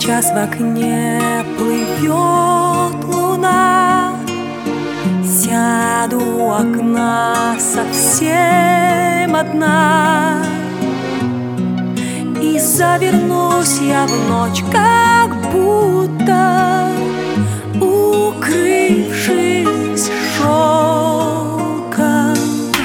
Сейчас в окне плывет луна. Сяду у окна совсем одна, и завернусь я в ночь, как будто укрывшись шелком.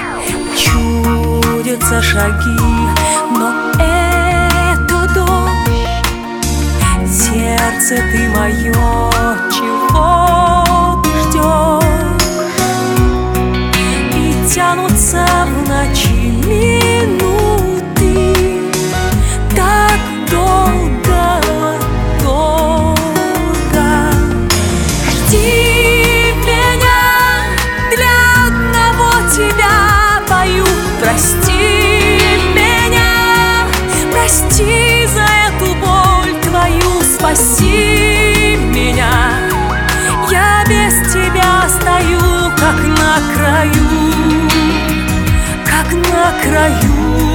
Чудятся шаги, но это дождь. Сердце ты мое, чего ты ждешь? И тянутся в ночи минуты, так долго, долго. Жди меня, для одного тебя пою. Прости меня, прости за эту боль твою. Спаси меня, я без тебя стою, как на краю, как на краю.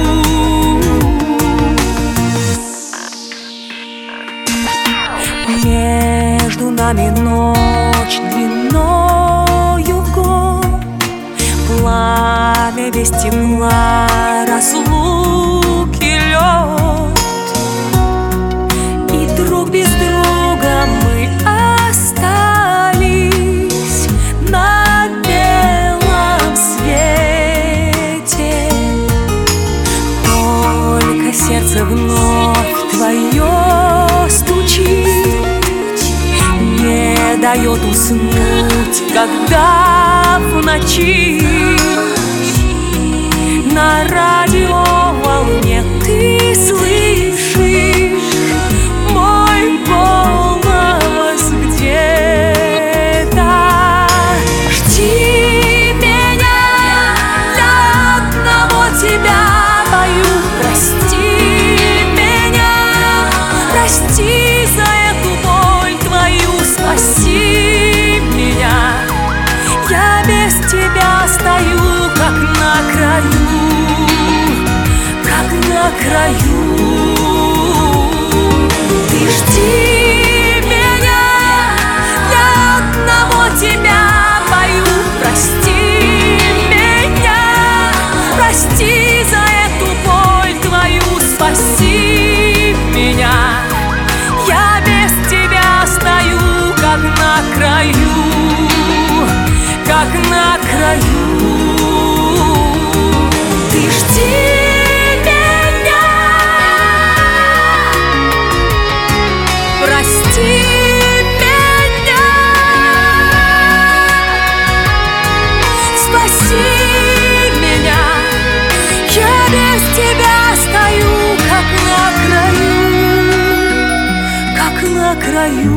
Между нами ночь длиною в год, пламя без тепла, разлуки лед. И друг без друга мы остались на белом свете. Только сердце вновь твое стучит, не дает уснуть, когда в ночи на радиоволне ты слышишь мой голос где-то. Жди меня, для одного тебя пою. Прости меня, прости за эту боль твою. Спаси меня, я без тебя стою, как на краю, как на краю. Ты жди меня, для одного тебя пою. Прости меня, прости за эту боль твою. Спаси меня, я без тебя стою, как на краю, как на краю. Ты жди меня, прости меня, спаси меня, я без тебя стою, как на краю, как на краю.